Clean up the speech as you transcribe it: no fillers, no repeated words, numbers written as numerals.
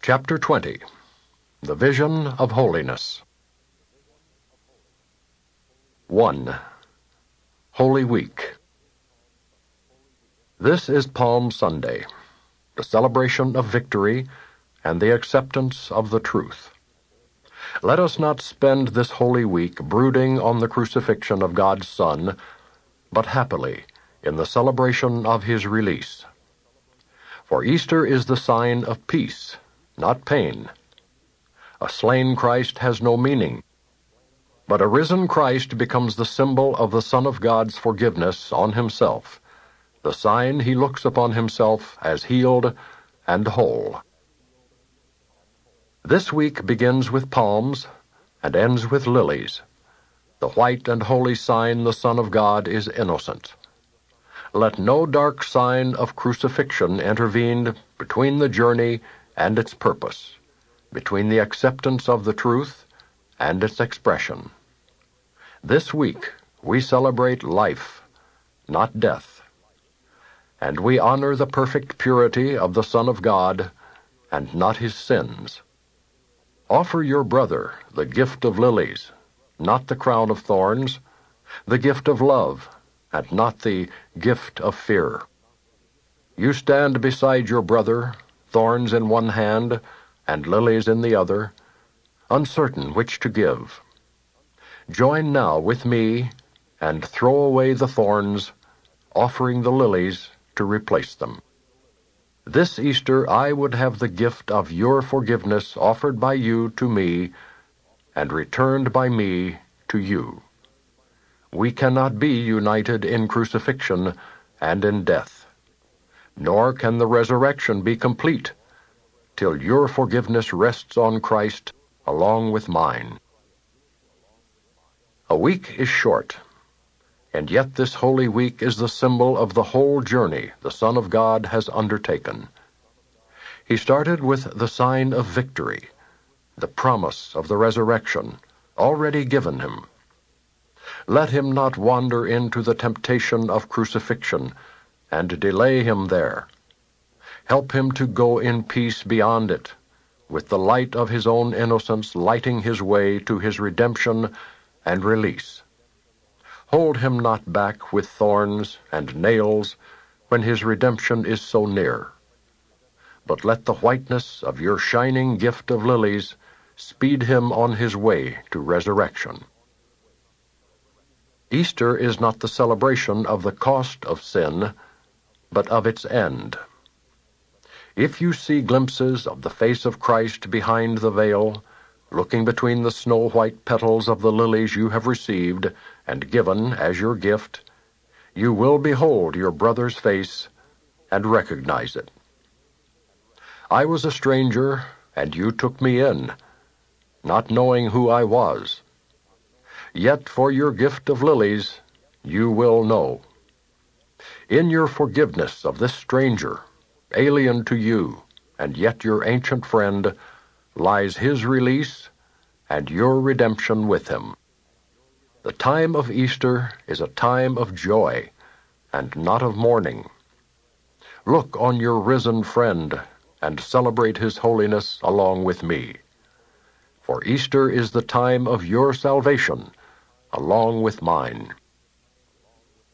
Chapter 20. The Vision of Holiness. 1. Holy Week. This is Palm Sunday, the celebration of victory and the acceptance of the truth. Let us not spend this Holy Week brooding on the crucifixion of God's Son, but happily in the celebration of his release. For Easter is the sign of peace, not pain. A slain Christ has no meaning, but a risen Christ becomes the symbol of the Son of God's forgiveness on himself, the sign he looks upon himself as healed and whole. This week begins with palms and ends with lilies, the white and holy sign the Son of God is innocent. Let no dark sign of crucifixion intervene between the journey and its purpose, between the acceptance of the truth and its expression. This week we celebrate life, not death, and we honor the perfect purity of the Son of God and not his sins. Offer your brother the gift of lilies, not the crown of thorns, the gift of love, and not the gift of fear. You stand beside your brother, thorns in one hand and lilies in the other, uncertain which to give. Join now with me and throw away the thorns, offering the lilies to replace them. This Easter I would have the gift of your forgiveness offered by you to me and returned by me to you. We cannot be united in crucifixion and in death, nor can the resurrection be complete till your forgiveness rests on Christ along with mine. A week is short, and yet this Holy Week is the symbol of the whole journey the Son of God has undertaken. He started with the sign of victory, the promise of the resurrection, already given him. Let him not wander into the temptation of crucifixion and delay him there. Help him to go in peace beyond it, with the light of his own innocence lighting his way to his redemption and release. Hold him not back with thorns and nails when his redemption is so near, but let the whiteness of your shining gift of lilies speed him on his way to resurrection. Easter is not the celebration of the cost of sin, but of its end. If you see glimpses of the face of Christ behind the veil, looking between the snow-white petals of the lilies you have received and given as your gift, you will behold your brother's face and recognize it. I was a stranger, and you took me in, not knowing who I was. Yet for your gift of lilies you will know. In your forgiveness of this stranger, alien to you, and yet your ancient friend, lies his release and your redemption with him. The time of Easter is a time of joy and not of mourning. Look on your risen friend and celebrate his holiness along with me. For Easter is the time of your salvation along with mine.